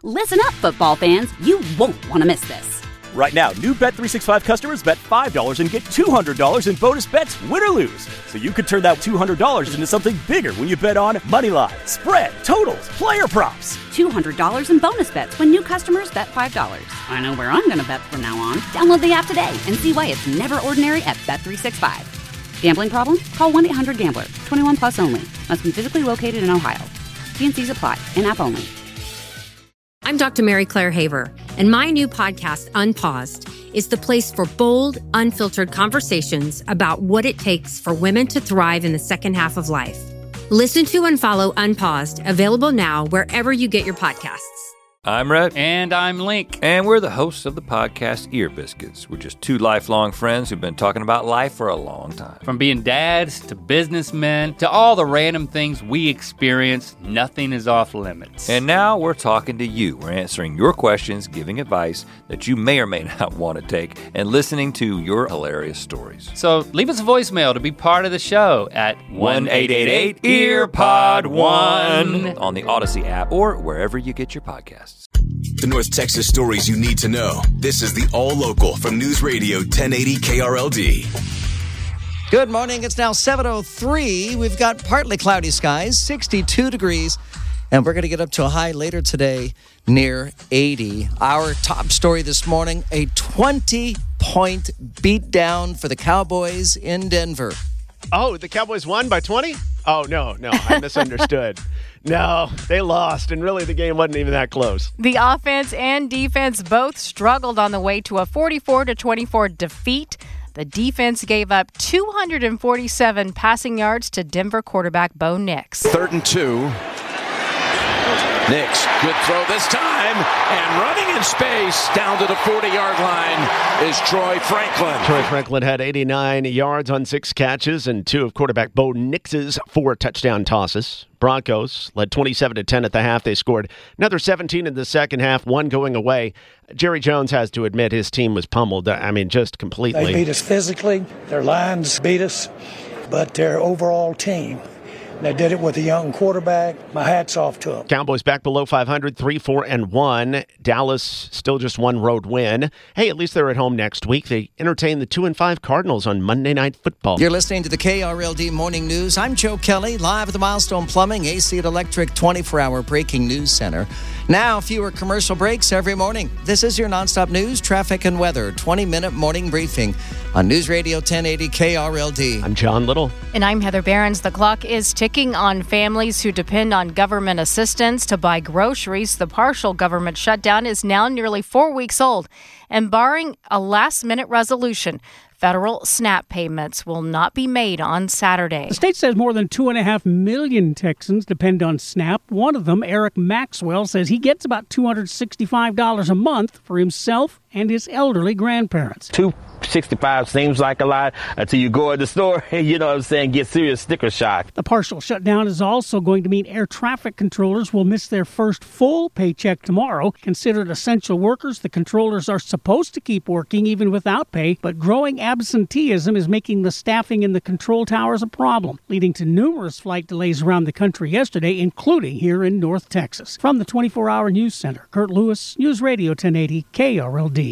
Listen up, football fans. You won't want to miss this. Right now, new Bet365 customers bet $5 and get $200 in bonus bets, win or lose. So you could turn that $200 into something bigger when you bet on money line, spread, totals, player props. $200 in bonus bets when new customers bet $5. I know where I'm going to bet from now on. Download the app today and see why it's never ordinary at Bet365. Gambling problem? Call 1-800-GAMBLER. 21 plus only. Must be physically located in Ohio. T&Cs apply. In-app only. I'm Dr. Mary Claire Haver, and my new podcast, Unpaused, is the place for bold, unfiltered conversations about what it takes for women to thrive in the second half of life. Listen to and follow Unpaused, available now wherever you get your podcasts. I'm Rhett. And I'm Link. And we're the hosts of the podcast Ear Biscuits. We're just two lifelong friends who've been talking about life for a long time. From being dads to businessmen to all the random things we experience, nothing is off limits. And now we're talking to you. We're answering your questions, giving advice that you may or may not want to take, and listening to your hilarious stories. So leave us a voicemail to be part of the show at 1-888-EARPOD1 on the Odyssey app or wherever you get your podcasts. The North Texas stories you need to know. This is the All Local from News Radio 1080 KRLD. Good morning. It's now 7:03. We've got partly cloudy skies, 62 degrees, and we're going to get up to a high later today near 80. Our top story this morning, a 20-point beatdown for the Cowboys in Denver. Oh, the Cowboys won by 20? Oh, no, I misunderstood. No, they lost, and really the game wasn't even that close. The offense and defense both struggled on the way to a 44-24 defeat. The defense gave up 247 passing yards to Denver quarterback Bo Nix. 3rd and 2. Nix, good throw this time, and running in space down to the 40-yard line is Troy Franklin. Troy Franklin had 89 yards on 6 catches and 2 of quarterback Bo Nix's 4 touchdown tosses. Broncos led 27-10 at the half. They scored another 17 in the second half, 1 going away. Jerry Jones has to admit his team was pummeled. I mean, just completely. They beat us physically. Their lines beat us, but their overall team, they did it with a young quarterback. My hat's off to them. Cowboys back below 500, 3-4-1. Dallas still just 1 road win. Hey, at least they're at home next week. They entertain the 2-5 Cardinals on Monday Night Football. You're listening to the KRLD Morning News. I'm Joe Kelly, live at the Milestone Plumbing, AC and Electric 24-hour breaking news center. Now, fewer commercial breaks every morning. This is your nonstop news, traffic, and weather 20-minute morning briefing on News Radio 1080 KRLD. I'm John Little. And I'm Heather Behrens. The clock is ticking on families who depend on government assistance to buy groceries. The partial government shutdown is now nearly 4 weeks old. And barring a last-minute resolution, federal SNAP payments will not be made on Saturday. The state says more than 2.5 million Texans depend on SNAP. One of them, Eric Maxwell, says he gets about $265 a month for himself and his elderly grandparents. $265 seems like a lot until you go to the store and, you know what I'm saying, get serious sticker shock. The partial shutdown is also going to mean air traffic controllers will miss their first full paycheck tomorrow. Considered essential workers, the controllers are supposed to keep working even without pay, but growing absenteeism is making the staffing in the control towers a problem, leading to numerous flight delays around the country yesterday, including here in North Texas. From the 24-hour news center, Kurt Lewis, News Radio 1080 KRLD.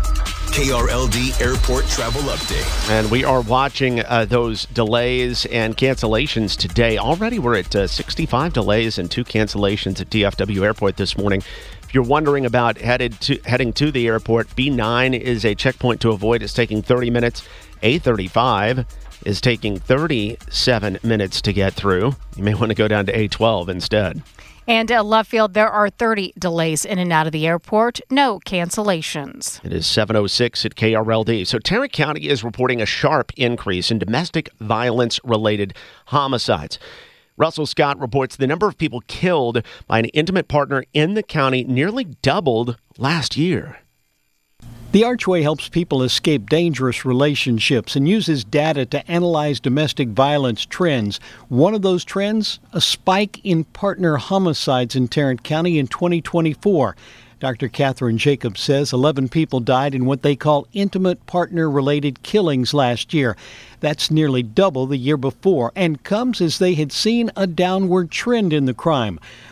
KRLD Airport Travel Update. And we are watching those delays and cancellations today. Already we're at 65 delays and 2 cancellations at DFW Airport this morning. If you're wondering about heading to the airport, B9 is a checkpoint to avoid. It's taking 30 minutes. A35 is taking 37 minutes to get through. You may want to go down to A12 instead. And at Love Field, there are 30 delays in and out of the airport. No cancellations. It is 7:06 at KRLD. So Tarrant County is reporting a sharp increase in domestic violence-related homicides. Russell Scott reports the number of people killed by an intimate partner in the county nearly doubled last year. The Archway helps people escape dangerous relationships and uses data to analyze domestic violence trends. One of those trends, a spike in partner homicides in Tarrant County in 2024. Dr. Catherine Jacobs says 11 people died in what they call intimate partner-related killings last year. That's nearly double the year before and comes as they had seen a downward trend in the crime.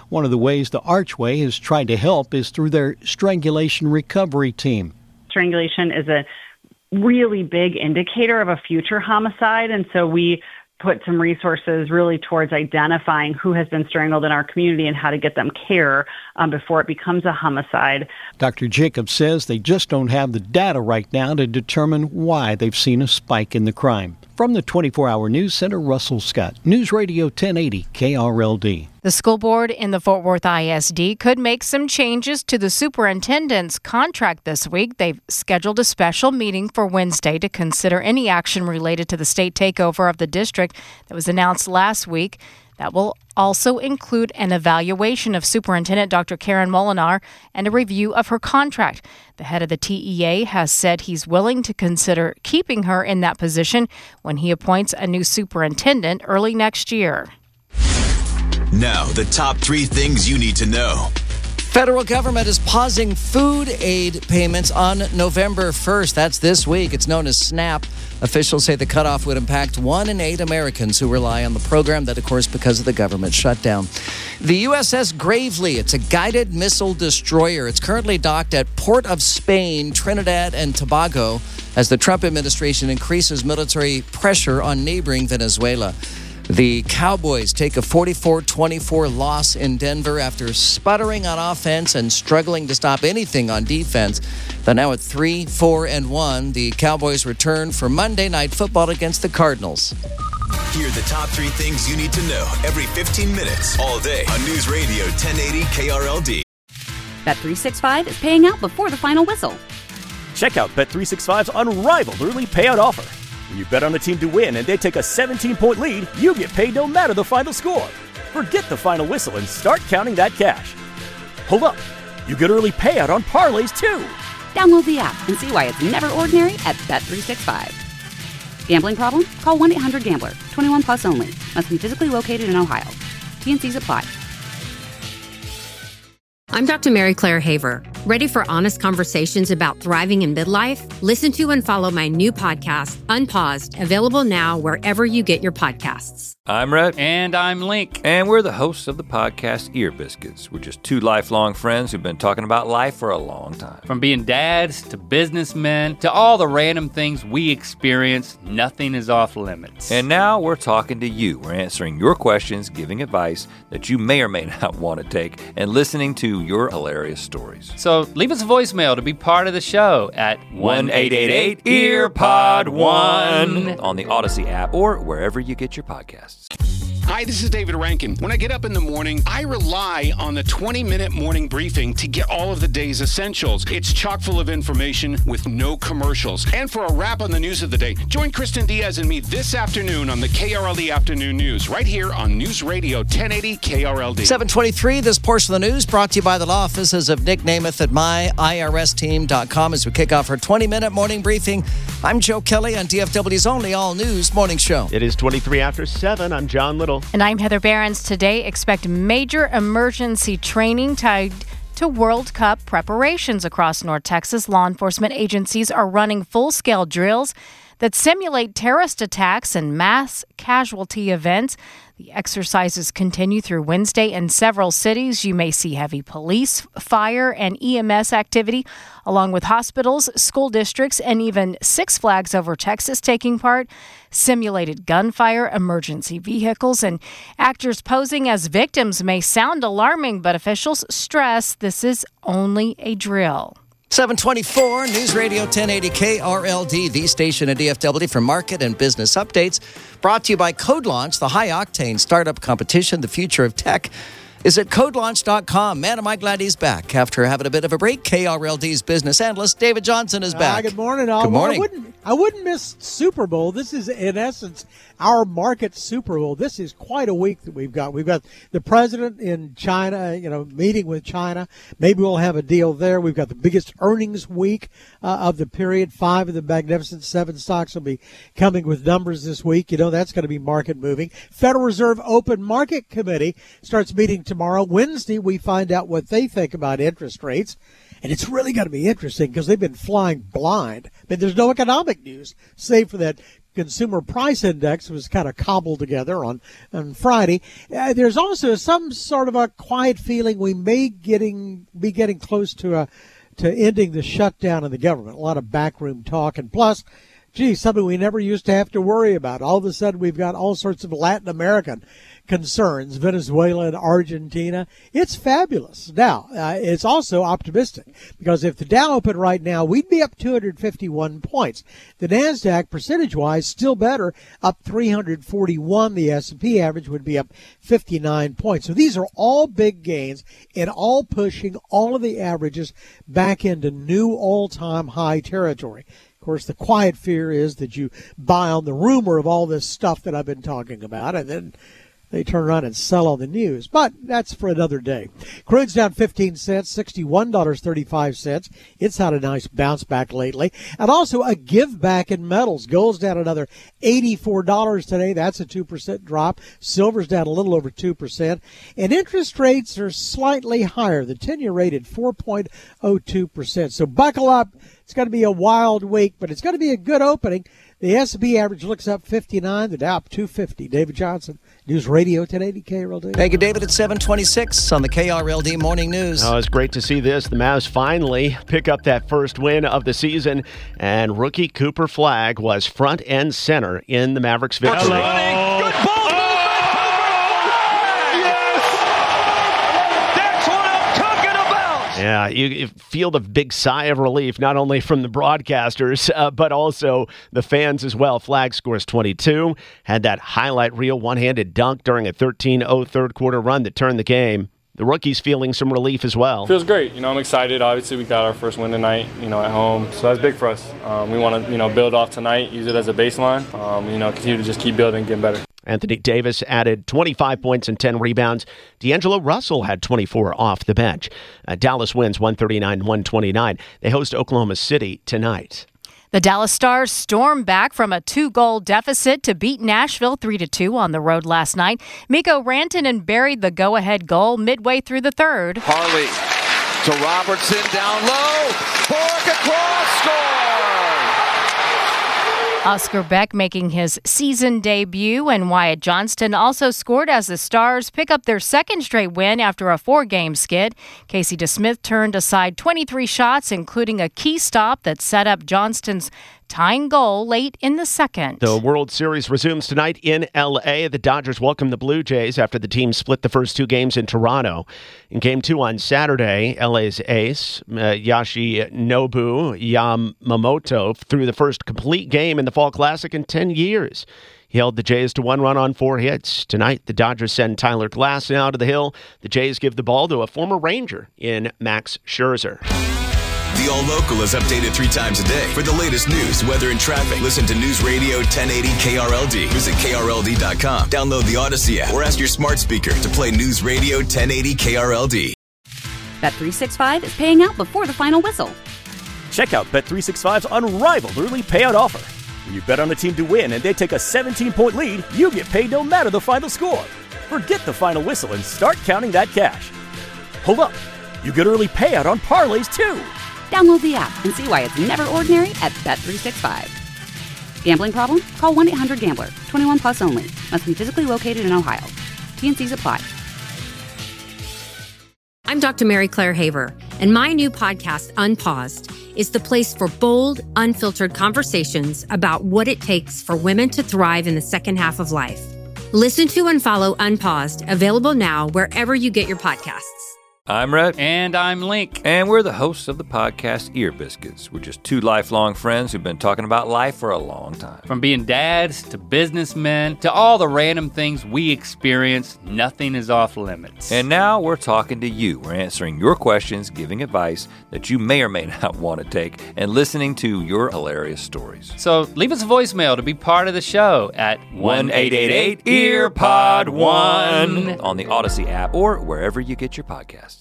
One of the ways the Archway has tried to help is through their strangulation recovery team. Strangulation is a really big indicator of a future homicide, and so we put some resources really towards identifying who has been strangled in our community and how to get them care before it becomes a homicide. Dr. Jacobs says they just don't have the data right now to determine why they've seen a spike in the crime. From the 24-Hour News Center, Russell Scott, News Radio 1080 KRLD. The school board in the Fort Worth ISD could make some changes to the superintendent's contract this week. They've scheduled a special meeting for Wednesday to consider any action related to the state takeover of the district that was announced last week. That will also include an evaluation of Superintendent Dr. Karen Molinar and a review of her contract. The head of the TEA has said he's willing to consider keeping her in that position when he appoints a new superintendent early next year. Now, the top 3 things you need to know. Federal government is pausing food aid payments on November 1st. That's this week. It's known as SNAP. Officials say the cutoff would impact 1 in 8 Americans who rely on the program. That, of course, because of the government shutdown. The USS Gravely, it's a guided missile destroyer. It's currently docked at Port of Spain, Trinidad and Tobago, as the Trump administration increases military pressure on neighboring Venezuela. The Cowboys take a 44-24 loss in Denver after sputtering on offense and struggling to stop anything on defense. They're now at 3-4-1. The Cowboys return for Monday Night Football against the Cardinals. Hear the top 3 things you need to know every 15 minutes, all day on News Radio 1080 KRLD. Bet365 is paying out before the final whistle. Check out Bet365's unrivaled early payout offer. When you bet on a team to win and they take a 17-point lead, you get paid no matter the final score. Forget the final whistle and start counting that cash. Hold up. You get early payout on parlays, too. Download the app and see why it's never ordinary at Bet365. Gambling problem? Call 1-800-GAMBLER. 21 plus only. Must be physically located in Ohio. T&Cs apply. I'm Dr. Mary Claire Haver. Ready for honest conversations about thriving in midlife? Listen to and follow my new podcast, Unpaused, available now wherever you get your podcasts. I'm Rhett. And I'm Link. And we're the hosts of the podcast Ear Biscuits. We're just 2 lifelong friends who've been talking about life for a long time. From being dads to businessmen to all the random things we experience, nothing is off limits. And now we're talking to you. We're answering your questions, giving advice that you may or may not want to take, and listening to your hilarious stories. So leave us a voicemail to be part of the show at 1-888-EARPOD1 on the Odyssey app or wherever you get your podcasts. Hi, this is David Rankin. When I get up in the morning, I rely on the 20-minute morning briefing to get all of the day's essentials. It's chock full of information with no commercials. And for a wrap on the news of the day, join Kristen Diaz and me this afternoon on the KRLD Afternoon News, right here on News Radio 1080 KRLD. 723, this portion of the news brought to you by the law offices of Nick Namath at myirsteam.com as we kick off our 20-minute morning briefing. I'm Joe Kelly on DFW's only all-news morning show. It is 23 after 7. I'm John Little. And I'm Heather Behrens. Today, expect major emergency training tied to World Cup preparations across North Texas. Law enforcement agencies are running full-scale drills that simulate terrorist attacks and mass casualty events. The exercises continue through Wednesday in several cities. You may see heavy police, fire, and EMS activity, along with hospitals, school districts, and even Six Flags Over Texas taking part. Simulated gunfire, emergency vehicles, and actors posing as victims may sound alarming, but officials stress this is only a drill. 724, News Radio 1080 KRLD, the station at DFW for market and business updates. Brought to you by Code Launch, the high-octane startup competition. The future of tech is at CodeLaunch.com. Man, am I glad he's back. After having a bit of a break, KRLD's business analyst David Johnson is back. Good morning, all. Good morning. I wouldn't miss Super Bowl. This is, in essence, our market Super Bowl. This is quite a week that we've got. We've got the president in China, meeting with China. Maybe we'll have a deal there. We've got the biggest earnings week of the period. 5 of the Magnificent 7 stocks will be coming with numbers this week. That's going to be market moving. Federal Reserve Open Market Committee starts meeting tomorrow. Wednesday, we find out what they think about interest rates. And it's really going to be interesting because they've been flying blind. I mean, there's no economic news, save for that Consumer Price Index was kind of cobbled together on Friday. There's also some sort of a quiet feeling we may be getting close to ending the shutdown of the government. A lot of backroom talk, and plus, something we never used to have to worry about. All of a sudden, we've got all sorts of Latin American concerns, Venezuela and Argentina. It's fabulous. Now, it's also optimistic because if the Dow opened right now, we'd be up 251 points. The NASDAQ, percentage-wise, still better, up 341. The S&P average would be up 59 points. So these are all big gains and all pushing all of the averages back into new all-time high territory. Of course, the quiet fear is that you buy on the rumor of all this stuff that I've been talking about, and then they turn around and sell on the news. But that's for another day. Crude's down 15 cents, $61.35. It's had a nice bounce back lately. And also a give back in metals. Gold's down another $84 today. That's a 2% drop. Silver's down a little over 2%. And interest rates are slightly higher. The 10-year rate at 4.02%. So buckle up. It's going to be a wild week, but it's going to be a good opening. The S&P average looks up 59, the Dow up 250. David Johnson, News Radio 1080 KRLD. Thank you, David, at 7:26 on the KRLD Morning News. Oh, it's great to see this. The Mavs finally pick up that first win of the season, and rookie Cooper Flagg was front and center in the Mavericks victory. Hello. Good ball. Yeah, you feel the big sigh of relief, not only from the broadcasters, but also the fans as well. Flagg scores 22, had that highlight reel one-handed dunk during a 13-0 third-quarter run that turned the game. The rookie's feeling some relief as well. Feels great. I'm excited. Obviously, we got our first win tonight, at home. So that's big for us. We want to, build off tonight, use it as a baseline, continue to just keep building and getting better. Anthony Davis added 25 points and 10 rebounds. D'Angelo Russell had 24 off the bench. Dallas wins 139-129. They host Oklahoma City tonight. The Dallas Stars stormed back from a 2-goal deficit to beat Nashville 3-2 on the road last night. Mikko Rantanen buried the go-ahead goal midway through the third. Harley to Robertson down low. Bork across, score! Oscar Beck making his season debut, and Wyatt Johnston also scored as the Stars pick up their second straight win after a 4-game skid. Casey DeSmith turned aside 23 shots, including a key stop that set up Johnston's tying goal late in the second. The World Series resumes tonight in L.A. The Dodgers welcome the Blue Jays after the team split the first 2 games in Toronto. In Game 2 on Saturday, L.A.'s ace, Yoshinobu Yamamoto, threw the first complete game in the Fall Classic in 10 years. He held the Jays to 1 run on 4 hits. Tonight, the Dodgers send Tyler Glasnow to the hill. The Jays give the ball to a former Ranger in Max Scherzer. The All Local is updated 3 times a day. For the latest news, weather, and traffic, listen to News Radio 1080 KRLD. Visit KRLD.com. Download the Odyssey app or ask your smart speaker to play News Radio 1080 KRLD. Bet365 is paying out before the final whistle. Check out Bet365's unrivaled early payout offer. When you bet on a team to win and they take a 17-point lead, you get paid no matter the final score. Forget the final whistle and start counting that cash. Hold up. You get early payout on parlays, too. Download the app and see why it's never ordinary at Bet365. Gambling problem? Call 1-800-GAMBLER. 21 plus only. Must be physically located in Ohio. T&Cs apply. I'm Dr. Mary Claire Haver, and my new podcast, Unpaused, is the place for bold, unfiltered conversations about what it takes for women to thrive in the second half of life. Listen to and follow Unpaused, available now wherever you get your podcasts. I'm Rhett. And I'm Link. And we're the hosts of the podcast Ear Biscuits. We're just 2 lifelong friends who've been talking about life for a long time. From being dads to businessmen to all the random things we experience, nothing is off limits. And now we're talking to you. We're answering your questions, giving advice that you may or may not want to take, and listening to your hilarious stories. So leave us a voicemail to be part of the show at 1-888-EARPOD1 on the Odyssey app or wherever you get your podcasts.